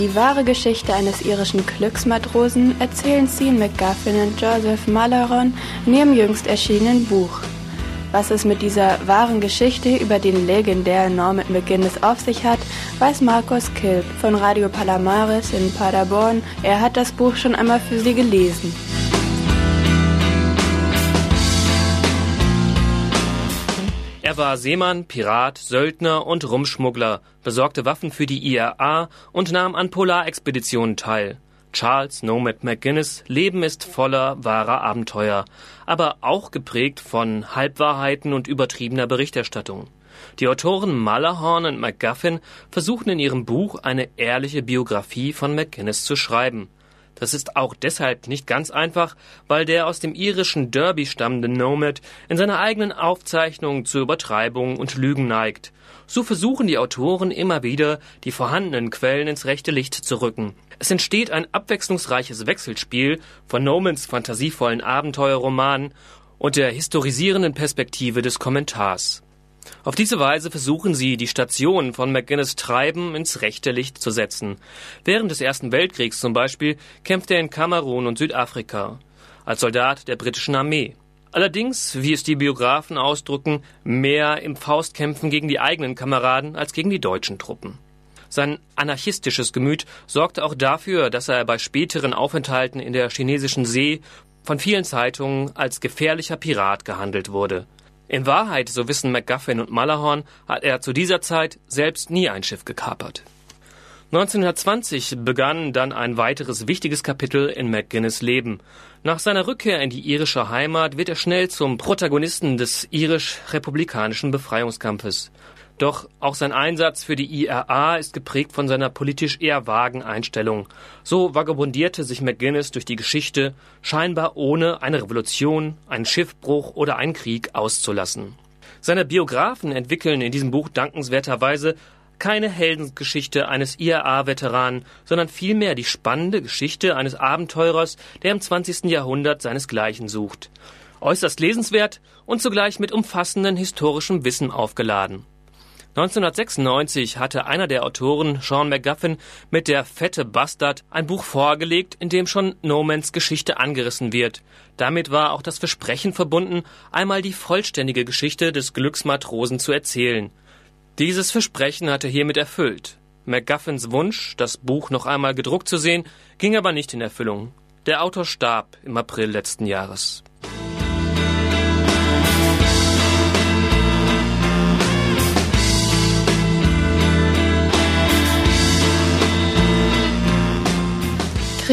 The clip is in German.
Die wahre Geschichte eines irischen Glücksmatrosen erzählen Sean McGuffin und Joseph Mulleron in ihrem jüngst erschienenen Buch. Was es mit dieser wahren Geschichte über den legendären Norman McGinnis auf sich hat, weiß Markus Kilp von Radio Palamares in Paderborn. Er hat das Buch schon einmal für Sie gelesen. Er war Seemann, Pirat, Söldner und Rumschmuggler, besorgte Waffen für die IRA und nahm an Polarexpeditionen teil. Charles Nomad McGinnis Leben ist voller wahrer Abenteuer, aber auch geprägt von Halbwahrheiten und übertriebener Berichterstattung. Die Autoren Mullerhorn und McGuffin versuchen in ihrem Buch eine ehrliche Biografie von McGinnis zu schreiben. Das ist auch deshalb nicht ganz einfach, weil der aus dem irischen Derby stammende Nomad in seiner eigenen Aufzeichnung zu Übertreibungen und Lügen neigt. So versuchen die Autoren immer wieder, die vorhandenen Quellen ins rechte Licht zu rücken. Es entsteht ein abwechslungsreiches Wechselspiel von Nomans fantasievollen Abenteuerromanen und der historisierenden Perspektive des Kommentars. Auf diese Weise versuchen sie, die Stationen von McGinnis Treiben ins rechte Licht zu setzen. Während des Ersten Weltkriegs zum Beispiel kämpfte er in Kamerun und Südafrika als Soldat der britischen Armee. Allerdings, wie es die Biografen ausdrücken, mehr im Faustkämpfen gegen die eigenen Kameraden als gegen die deutschen Truppen. Sein anarchistisches Gemüt sorgte auch dafür, dass er bei späteren Aufenthalten in der chinesischen See von vielen Zeitungen als gefährlicher Pirat gehandelt wurde. In Wahrheit, so wissen McGuffin und Mullerhorn, hat er zu dieser Zeit selbst nie ein Schiff gekapert. 1920 begann dann ein weiteres wichtiges Kapitel in McGinnis Leben. Nach seiner Rückkehr in die irische Heimat wird er schnell zum Protagonisten des irisch-republikanischen Befreiungskampfes. Doch auch sein Einsatz für die IRA ist geprägt von seiner politisch eher vagen Einstellung. So vagabundierte sich McGinnis durch die Geschichte, scheinbar ohne eine Revolution, einen Schiffbruch oder einen Krieg auszulassen. Seine Biografen entwickeln in diesem Buch dankenswerterweise keine Heldengeschichte eines IRA-Veteranen, sondern vielmehr die spannende Geschichte eines Abenteurers, der im 20. Jahrhundert seinesgleichen sucht. Äußerst lesenswert und zugleich mit umfassendem historischem Wissen aufgeladen. 1996 hatte einer der Autoren, Sean McGuffin, mit Der fette Bastard ein Buch vorgelegt, in dem schon Nomans Geschichte angerissen wird. Damit war auch das Versprechen verbunden, einmal die vollständige Geschichte des Glücksmatrosen zu erzählen. Dieses Versprechen hat er hiermit erfüllt. McGuffins Wunsch, das Buch noch einmal gedruckt zu sehen, ging aber nicht in Erfüllung. Der Autor starb im April letzten Jahres.